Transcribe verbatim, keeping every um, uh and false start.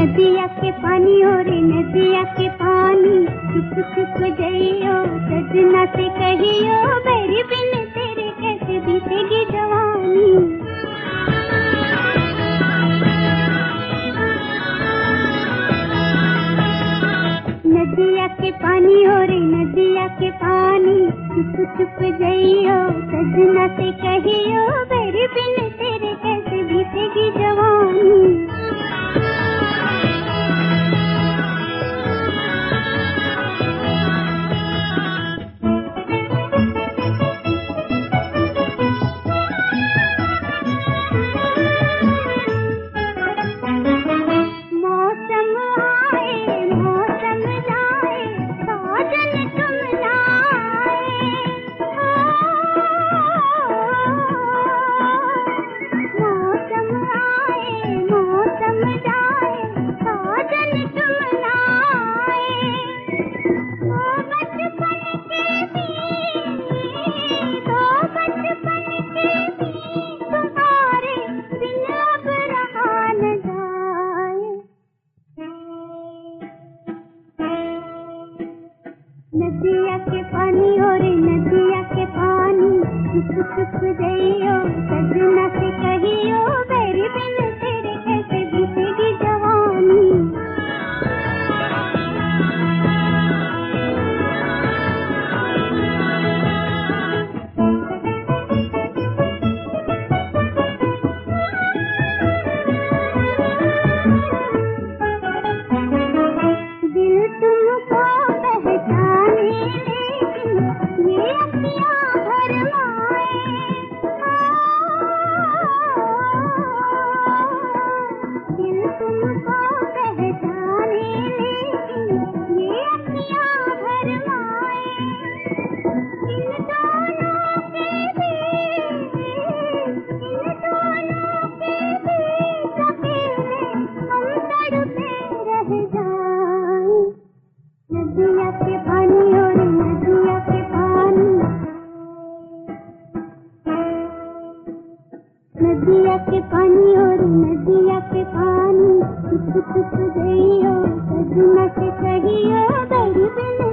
नदिया के पानी हो रे नदिया के पानी, चुप चुप जइयो सजना से कहियो, मेरी बिन तेरे कैसे बीतेगी जवानी। नदिया के पानी हो रे नदिया के पानी, चुप चुप जइयो सजना से कहियो, मेरी बिन तेरे कैसे बीतेगी जवानी। नदिया के पानी हो रे नदिया के पानी, चुप चुप जइयो सजना से कहियो, मेरी बिन तेरे कैसे बीतेगी जवानी। दिल तुमको पहचाने लेकिन ये अखियाँ भरमाए, दिल तुमको पहचाने लेकिन ये अखियाँ भरमाए। इन दोनों के बीच इन दोनों के बीच अकेले हम तड़पे रह जाएं। नदिया के पानी हो रे नदिया के पानी, नदिया के पानी हो रे नदिया के पानी, चुप चुप जइयो सजना से कहियो, मेरी बिन